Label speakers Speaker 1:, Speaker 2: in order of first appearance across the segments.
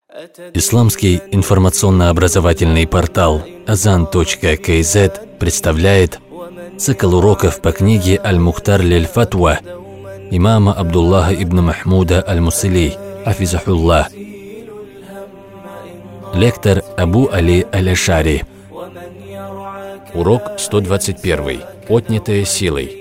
Speaker 1: Исламский информационно-образовательный портал Azan.kz представляет цикл уроков по книге «Аль-Мухтар лиль-Фатва» имама Абдуллаха ибн Махмуда аль-Мусили, хафизахуллах. Лектор Абу Али аль-Ашари. Урок 121. Отнятая силой.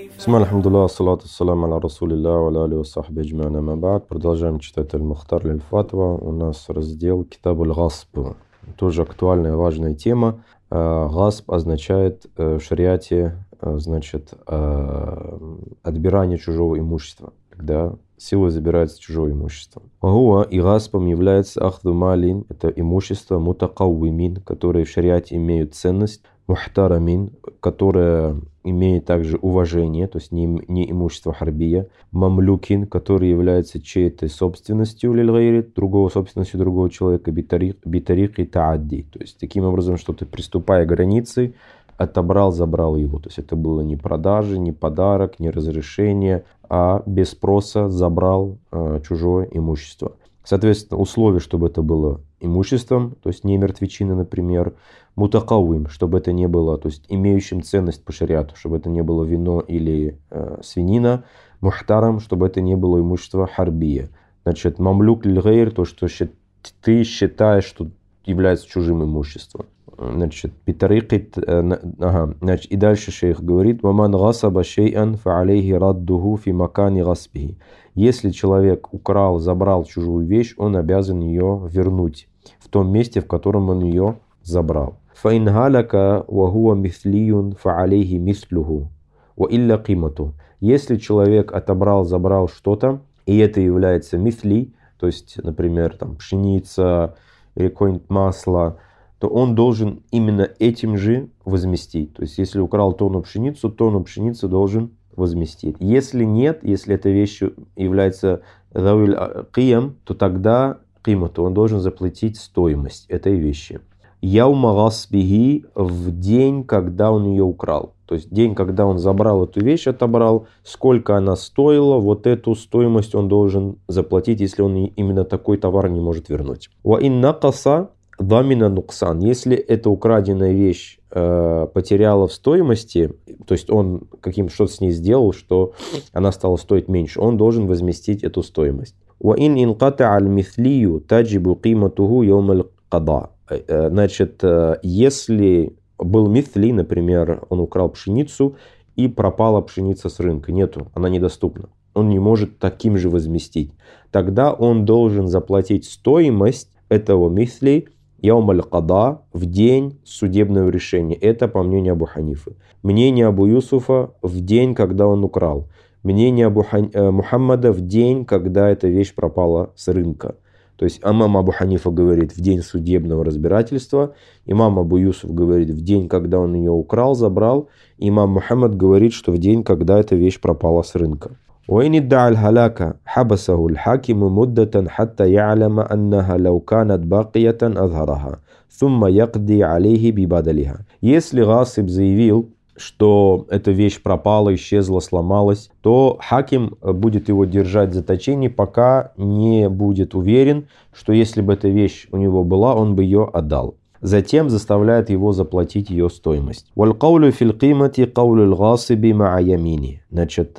Speaker 2: Продолжаем читать Аль-Мухтар лиль-Фатва. У нас раздел Китаб аль-Гасб. Тоже актуальная, важная тема. Гасб означает в шариате, отбирание чужого имущества, когда силой забирается чужое имущество. И гаспом является ахду малин, это имущество мутакауимин, которые в шариате имеют ценность, мухтарамин, которое имеет также уважение, то есть не имущество харбия, мамлюкин, который является чьей-то собственностью лиль-гайри, собственностью другого человека, битарики таадди, то есть таким образом, что ты, приступая к границе, отобрал, забрал его. То есть это было не продажа, не подарок, не разрешение, а без спроса забрал чужое имущество. Соответственно, условие, чтобы это было имуществом, то есть не мертвечина, например, мутакауим, чтобы это не было, то есть имеющим ценность по шариату, чтобы это не было вино или свинина, мухтарам, чтобы это не было имущество харбия. Значит, мамлюк лиль-гайр, то, что ты считаешь, что является чужим имуществом. Значит, и дальше шейх говорит: «Ваман гасаба шей'ан фа алейхи раддуху фи макани гасбихи». Если человек украл, забрал чужую вещь, он обязан ее вернуть в том месте, в котором он ее забрал. Фа ин галака ва хуа мислиюн фа алейхи мислюху ва илля қимату. Если человек отобрал, забрал что-то, и это является мисли, то есть, например, там, пшеница или какое-нибудь масло, то он должен именно этим же возместить. То есть, если украл тонну пшеницы должен возместить. Если нет, если эта вещь является завиль киям, то тогда кимату, он должен заплатить стоимость этой вещи. Яума гасбихи, в день, когда он ее украл. То есть день, когда он забрал эту вещь, отобрал, сколько она стоила, вот эту стоимость он должен заплатить, если он именно такой товар не может вернуть. Ва ин накаса дамина нуксан. Если эта украденная вещь потеряла в стоимости, то есть он что-то с ней сделал, что она стала стоить меньше, он должен возместить эту стоимость. Ва ин инката аль мислию таджибу қиматуху йом аль қада. Значит, если был мисли, например, он украл пшеницу и пропала пшеница с рынка, нету, она недоступна, он не может таким же возместить, тогда он должен заплатить стоимость этого мисли яум аль-када, в день судебного решения. Это по мнению Абу Ханифы. Мнение Абу Юсуфа в день, когда он украл. Мнение Мухаммада в день, когда эта вещь пропала с рынка. То есть имам Абу Ханифа говорит в день судебного разбирательства, имам Абу Юсуф говорит в день, когда он ее украл, забрал, имам Мухаммад говорит, что в день, когда эта вещь пропала с рынка. وإن ادعى الهلاك حبسه الحاكم مدة حتى يعلم أنها لو كانت باقية أظهرها ثم يقضي عليه ببدلها. Если гасиб заявил, что эта вещь пропала, исчезла, сломалась, то хаким будет его держать в заточении, пока не будет уверен, что если бы эта вещь у него была, он бы ее отдал. Затем заставляет его заплатить ее стоимость. وَالْقَوْلُ فِي الْقِيمَةِ قَوْلُ الْغَاصِبِ مَعَ يَمِينِهِ. Значит,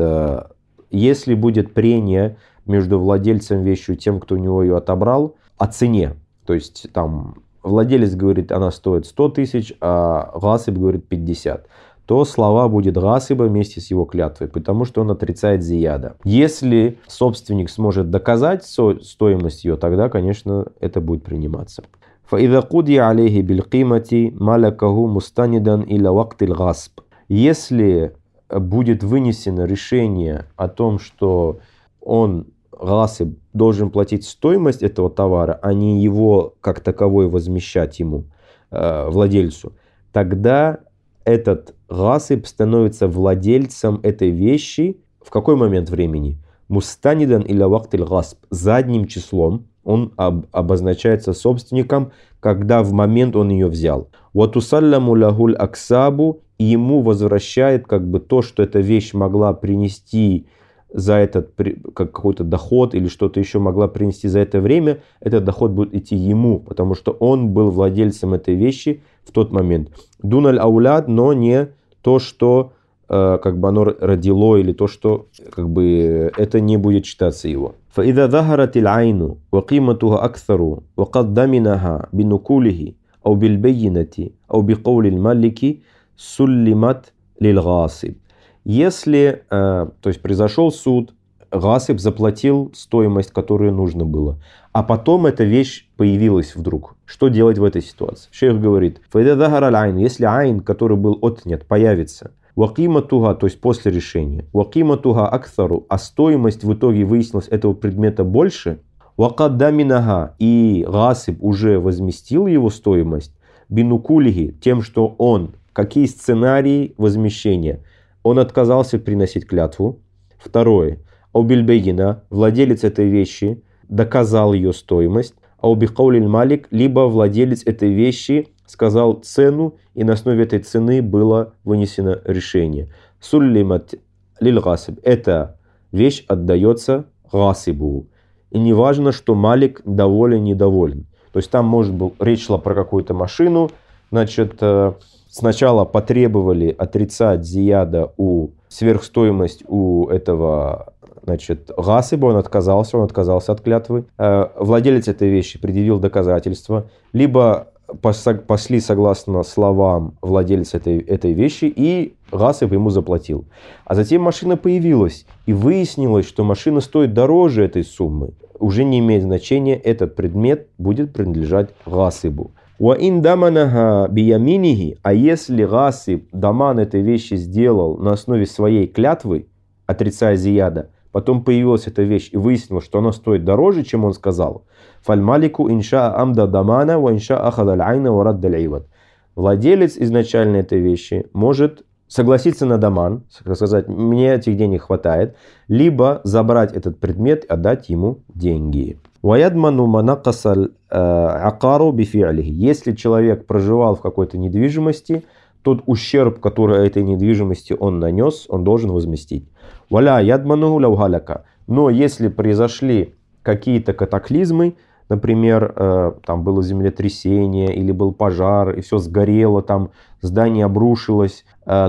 Speaker 2: если будет прение между владельцем вещи и тем, кто у него ее отобрал, о цене, то есть там владелец говорит, она стоит 100 тысяч, а гасиб говорит 50, то слова будет гасиба вместе с его клятвой, потому что он отрицает зияда. Если собственник сможет доказать стоимость ее, тогда, конечно, это будет приниматься. فَإِذَا قُضِيَ عَلَيْهِ بِالْقِيمَةِ مَلَكَهُ مُسْتَنِدًا إِلَى وَقْتِ الْغَصْبِ. Если будет вынесено решение о том, что он, гасиб, должен платить стоимость этого товара, а не его как таковой возмещать ему, владельцу, тогда этот гасиб становится владельцем этой вещи в какой момент времени? Мустанидан или вактиль гасб, задним числом он обозначается собственником, когда в момент он ее взял. Ватусалламу лахуль аксабу, и ему возвращает как бы то, что эта вещь могла принести за этот как какой-то доход или что-то еще могла принести за это время, этот доход будет идти ему, потому что он был владельцем этой вещи в тот момент. Дуналь ауляд, но не то, что как бы оно родило, или то, что как бы это не будет считаться его. فإذا ظهرت العين وقيمتها أكثر وقد ضمنها بنقوله أو بالبينة أو بقول المالك سلمت للغاصب. Если, то есть произошел суд, гасиб заплатил стоимость, которую нужно было, а потом эта вещь появилась вдруг. Что делать в этой ситуации? Шейх говорит, فإذا ظهر العين, если айн, который был отнят, появится, вакиматуга, то есть после решения, вакиматуга аксару, а стоимость в итоге выяснилась этого предмета больше, вакаддаминага, и гасиб уже возместил его стоимость, бинукулиги, тем, что он, какие сценарии возмещения, он отказался приносить клятву. Второе, аубильбейгина, владелец этой вещи доказал ее стоимость, аубикаулиль малик, либо владелец этой вещи сказал цену, и на основе этой цены было вынесено решение. Суллимат лиль гасиб. Эта вещь отдается гасибу. И не важно, что малик доволен, недоволен. То есть там, может быть, речь шла про какую-то машину. Значит, сначала потребовали отрицать зияда сверхстоимость у этого, значит, гасиба, он отказался от клятвы. Владелец этой вещи предъявил доказательства, либо пошли согласно словам владельца этой вещи, и гасиб ему заплатил. А затем машина появилась, и выяснилось, что машина стоит дороже этой суммы. Уже не имеет значения, этот предмет будет принадлежать гасибу. Уаин даманаха бияминихи, а если гасиб даман этой вещи сделал на основе своей клятвы, отрицая зияда, потом появилась эта вещь и выяснилось, что она стоит дороже, чем он сказал, фальмалику инша амда дамана ва инша ахадаль айна ва раддаль ивад. Владелец изначально этой вещи может согласиться на даман, сказать, мне этих денег хватает, либо забрать этот предмет и отдать ему деньги. Ваядману манакасаль акару бифи'лихи. Если человек проживал в какой-то недвижимости, тот ущерб, который этой недвижимости он нанес, он должен возместить. Валя ядману лаугаляка. Но если произошли какие-то катаклизмы, например, там было землетрясение или был пожар, и все сгорело, там здание обрушилось,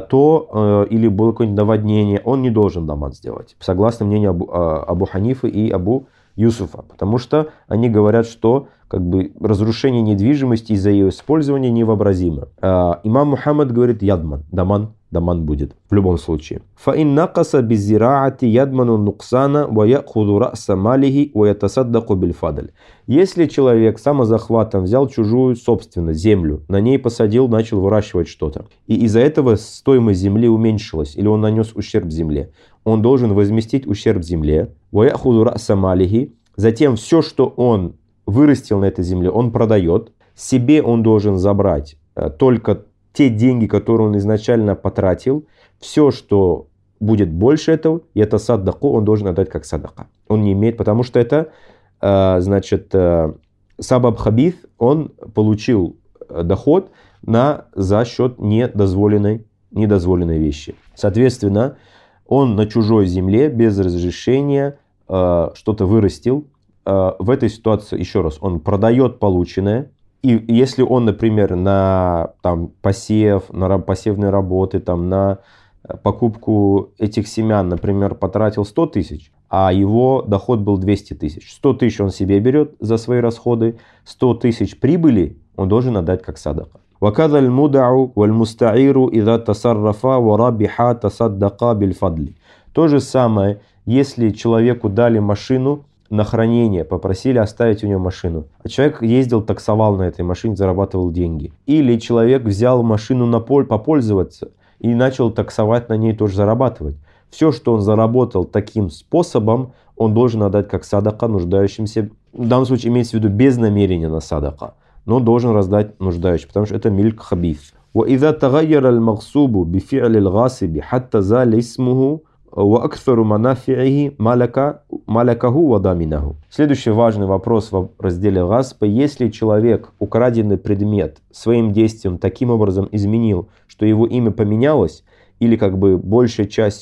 Speaker 2: то или было какое-нибудь наводнение, он не должен даман сделать. Согласно мнению Абу Ханифы и Абу Юсуфа. Потому что они говорят, что как бы разрушение недвижимости из-за ее использования невообразимо. Имам Мухаммад говорит ядман, даман будет в любом случае. Фаин накаса беззираати ядману нуксана ва яхуду раса малихи ва ятасаддаку бильфадль. Если человек самозахватом взял чужую собственность, землю, на ней посадил, начал выращивать что-то, и из-за этого стоимость земли уменьшилась, или он нанес ущерб земле, он должен возместить ущерб земле, ва яхуду раса малихи, затем все, что он вырастил на этой земле, он продает, себе он должен забрать только те деньги, которые он изначально потратил, все, что будет больше этого, и это саддаку, он должен отдать как садака. Он не имеет, потому что это, значит, сабаб хабиф, он получил доход за счет недозволенной вещи. Соответственно, он на чужой земле без разрешения что-то вырастил. В этой ситуации, еще раз, он продает полученное. И если он, например, на там, посев, на посевные работы, там, на покупку этих семян, например, потратил 100 тысяч, а его доход был 200 тысяч. 100 тысяч он себе берет за свои расходы, 100 тысяч прибыли он должен отдать как садака. وَكَذَا الْمُدَعُ وَالْمُسْتَعِيرُ إِذَا تَصَرَّفَا وَرَبِحَا تَصَدَّقَا بِالْفَضْلِ. То же самое, если человеку дали машину на хранение, попросили оставить у него машину, а человек ездил, таксовал на этой машине, зарабатывал деньги. Или человек взял машину попользоваться и начал таксовать на ней, тоже зарабатывать. Все, что он заработал таким способом, он должен отдать как садака нуждающимся. В данном случае имеется в виду без намерения на садака, но должен раздать нуждающим, потому что это мильк хабиф. وإذا تغير المغصوب بفعل الغاصب حتى زال اسمه وأكثر منافعه ملكه وضامنه. Следующий важный вопрос в разделе гаспа. Если человек украденный предмет своим действием таким образом изменил, что его имя поменялось, или как бы большая часть его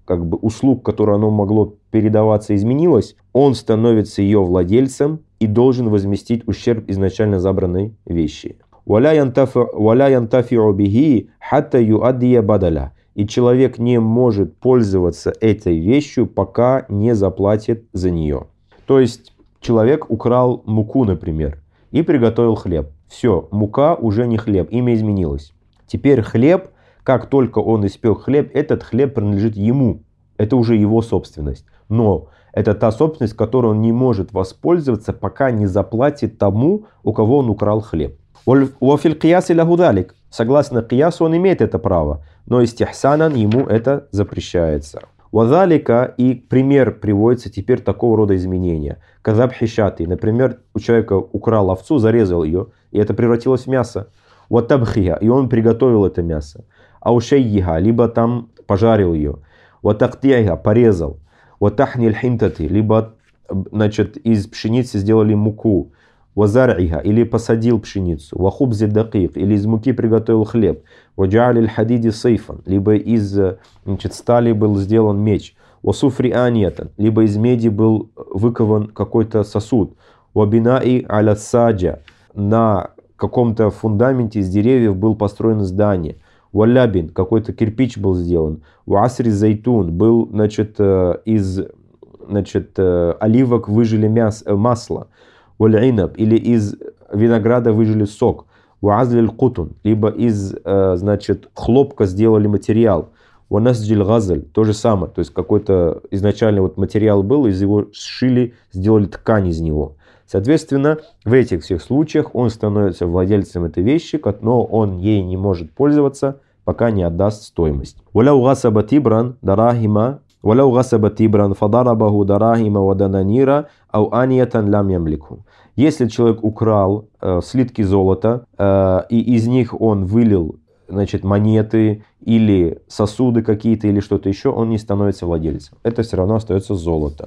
Speaker 2: как бы услуг, которые оно могло передаваться, изменилось, он становится ее владельцем и должен возместить ущерб изначально забранной вещи. وَلَا يَنْتَفِعُ بِهِ حَتَّى يُؤَدِّيَ بَدَلَهُ. И человек не может пользоваться этой вещью, пока не заплатит за нее. То есть человек украл муку, например, и приготовил хлеб. Все, мука уже не хлеб, имя изменилось. Теперь хлеб, как только он испек хлеб, этот хлеб принадлежит ему. Это уже его собственность. Но это та собственность, которой он не может воспользоваться, пока не заплатит тому, у кого он украл хлеб. وَفِي الْقِيَاسِ لَهُ ذَلِكَ. Согласно киясу он имеет это право, но истихсанан ему это запрещается. وَذَلِكَ, и пример приводится теперь такого рода изменения. Казабхи шати. Например, у человека украл овцу, зарезал ее, и это превратилось в мясо. وَتَبْخِهَا, и он приготовил это мясо. Аушейиха, либо там пожарил ее. وَتَقْтِعِهَا, порезал. وَتَحْنِ الْحِنْтати, либо, значит, из пшеницы сделали муку. وَزَرْعِهَا, или посадил пшеницу. وَخُبْزِ дакик, или из муки приготовил хлеб. وَجَعَلِ الْحَدِيدِ صَيْفًا, либо из, значит, стали был сделан меч. وَصُفْرِ آنِيَةً, либо из меди был выкован какой-то сосуд. وَبِنَاءِ عَلَى السَّاجَ, на каком-то фундаменте из деревьев был построено здание. Валябин, какой-то кирпич был сделан. Уасри зайтун, был, значит, из, значит, оливок выжили масло. Валинаб, или из винограда выжили сок. Уазлиль кутун, либо из, значит, хлопка сделали материал. Ванасджиль газаль, то же самое. То есть какой-то изначально вот материал был, из его сшили, сделали ткань из него. Соответственно, в этих всех случаях он становится владельцем этой вещи, но он ей не может пользоваться, пока не отдаст стоимость. وَلَوْ غَصَبَ تِبْرًا فَضَرَبَهُ دَرَاهِمَ وَدَنَانِيرَ أَوْ آنِيَةً لَمْ يَمْلِكْهُ. Если человек украл слитки золота, и из них он вылил, значит, монеты или сосуды какие-то или что-то еще, он не становится владельцем. Это все равно остается золото.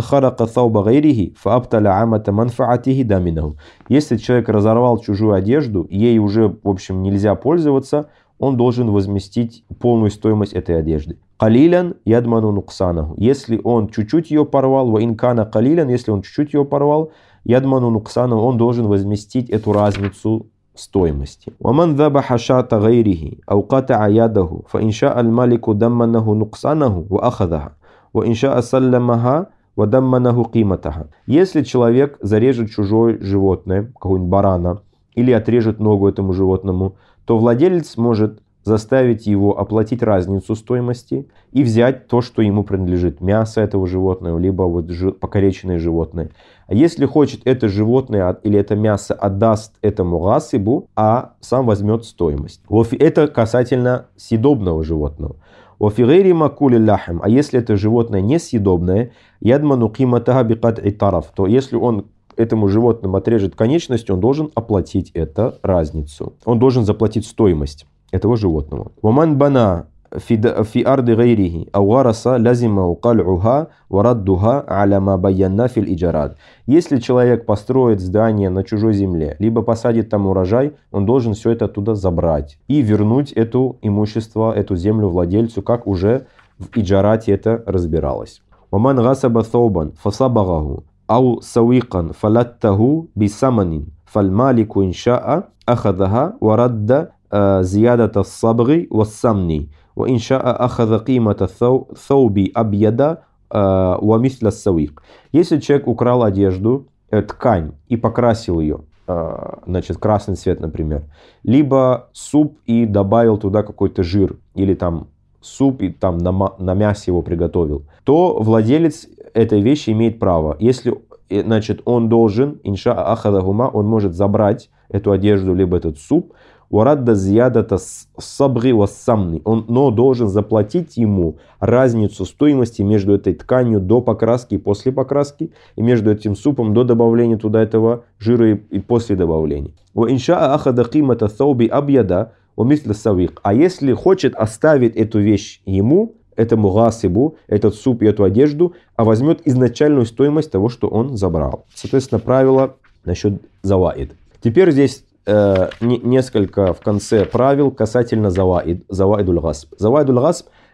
Speaker 2: Если человек разорвал чужую одежду, ей уже, в общем, нельзя пользоваться, он должен возместить полную стоимость этой одежды. Калилян ядману нуксанаху. Если он чуть-чуть ее порвал, ва инкана калилян, если он чуть-чуть ее порвал, ядману нуксанаху, он должен возместить эту разницу стоимости. وَمَنْ ذَبَحَ شَاةَ غَيْرِهِ أَوْ قَطَعَ يَدَهُ فَإِنْ شَاءَ الْمَالِكُ دَمَّنَهُ نُقْصَانَهُ وَأَخَذَهَا وَإِنْ شَاءَ سَلَّمَهَا وَدَمَّنَهُ قِيمَتَهَا. Если человек зарежет чужое животное, какого-нибудь барана, или отрежет ногу этому животному, то владелец может заставить его оплатить разницу стоимости и взять то, что ему принадлежит, мясо этого животного, либо вот покалеченное животное. А если хочет это животное или это мясо отдаст этому гасибу, а сам возьмет стоимость. Это касательно съедобного животного. А если это животное несъедобное, то если он этому животному отрежет конечность, он должен оплатить эту разницу. Он должен заплатить стоимость этого животного. وَمَنْ بَنَى فِي أَرْضِ غَيْرِهِ أَوْ غَرَسَ لَزِمَهُ قَلْعُهَا وَرَدُّهَا عَلَى مَا بَيَّنَّا فِي الْإِجَارَاتِ. Если человек построит здание на чужой земле, либо посадит там урожай, он должен все это оттуда забрать и вернуть это имущество, эту землю владельцу, как уже в иджарате это разбиралось. وَمَنْ غَصَبَ ثَوْبًا فَصَبَغَهُ أَوْ سَوِيقًا فَلَتَّهُ بِثَمَنٍ فَالْمَالِكُ إِنْ شَاءَ أَخَذَهَا وَرَدَّ زيادة الصبغ والسمن وإن شاء أخذ قيمة الثوب أبيض ومثل السويق. Если человек украл одежду, ткань и покрасил ее, значит, красный цвет, например, либо суп и добавил туда какой-то жир, или там суп и там на мясе его приготовил, то владелец этой вещи имеет право. Если, значит, он должен, инша ахадахума, он может забрать эту одежду, либо этот суп, но должен заплатить ему разницу стоимости между этой тканью до покраски и после покраски, и между этим супом до добавления туда этого жира и после добавления. А если хочет оставить эту вещь ему, этому гасибу, этот суп и эту одежду, а возьмет изначальную стоимость того, что он забрал. Соответственно, правило насчет заваид. Теперь здесь несколько в конце правил касательно заваидуль гасб. Заваидуль гасб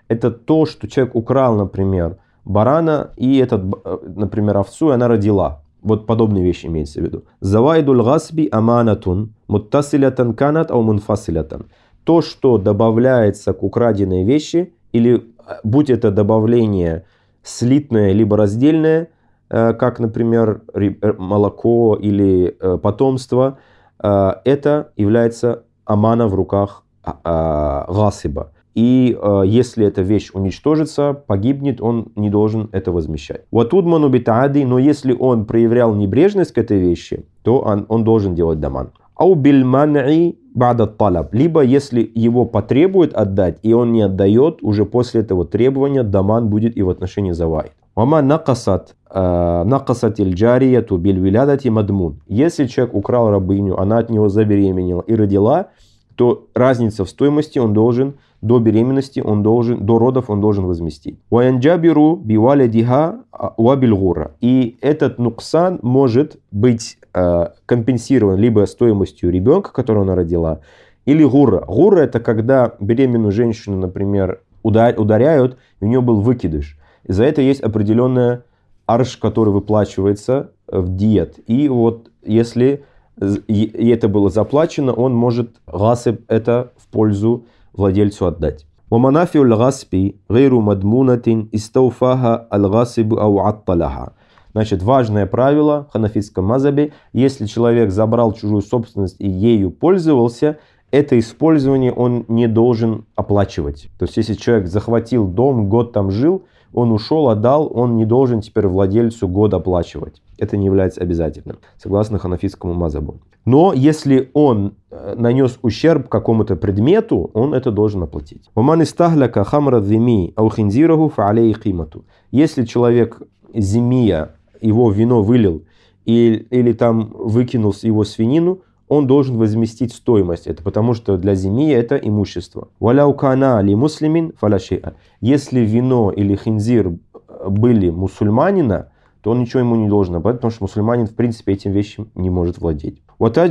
Speaker 2: это то, что человек украл, например, барана и например, овцу, и она родила. Вот подобные вещи имеется в виду. Завайдуль гасби аманатун муттасилятан канат ау мунфасилятан. То, что добавляется к украденной вещи, или будь это добавление слитное либо раздельное, как, например, молоко или потомство, это является амана в руках гасиба. И если эта вещь уничтожится, погибнет, он не должен это возмещать. Ватудману битаади, но если он проявлял небрежность к этой вещи, то он должен делать даман. Ау бильман'и бада талаб. Либо если его потребуют отдать, и он не отдает, уже после этого требования даман будет и в отношении заваид. Вама накасат иль-джарияту биль-вилядати мадмун. Если человек украл рабыню, она от него забеременела и родила, то разница в стоимости он должен до беременности, до родов он должен возместить. Ваянджабиру бивалядиха уабильгура. И этот нуксан может быть компенсирован либо стоимостью ребенка, которого она родила, или гура. Гура — это когда беременную женщину, например, ударяют, и у нее был выкидыш. И за это есть определенная арш, который выплачивается в диет. И вот если это было заплачено, он может гасиб это в пользу владельцу отдать. ومنافع الغصب غير مضمونة استوفاها الغاصب أو عطلها. Значит, важное правило в ханафитском мазхабе: если человек забрал чужую собственность и ею пользовался, это использование он не должен оплачивать. То есть, если человек захватил дом, год там жил, он ушел, отдал, он не должен теперь владельцу год оплачивать. Это не является обязательным, согласно ханафитскому мазхабу. Но если он нанес ущерб какому-то предмету, он это должен оплатить. Если человек зимия, его вино вылил или там выкинул его свинину, он должен возместить стоимость. Это потому что для зимии это имущество. Если вино или хинзир были мусульманина, то он ничего ему не должен оплатить, потому что мусульманин в принципе этим вещем не может владеть.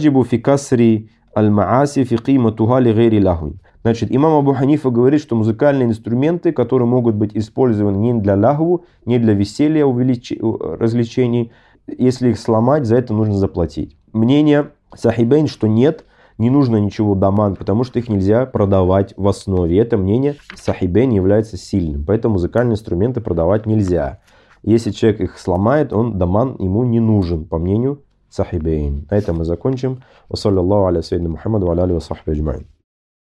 Speaker 2: Значит, имам Абу Ханифа говорит, что музыкальные инструменты, которые могут быть использованы не для лахву, не для веселья, развлечений, если их сломать, за это нужно заплатить. Мнение Сахибейн, что нет, не нужно ничего даман, потому что их нельзя продавать в основе. И это мнение Сахибейн является сильным. Поэтому музыкальные инструменты продавать нельзя. Если человек их сломает, даман ему не нужен, по мнению Сахибейн. На этом мы закончим. Ва саллаллаху аля саййидина Мухаммад ва аля алихи ва сахбихи аджмаин.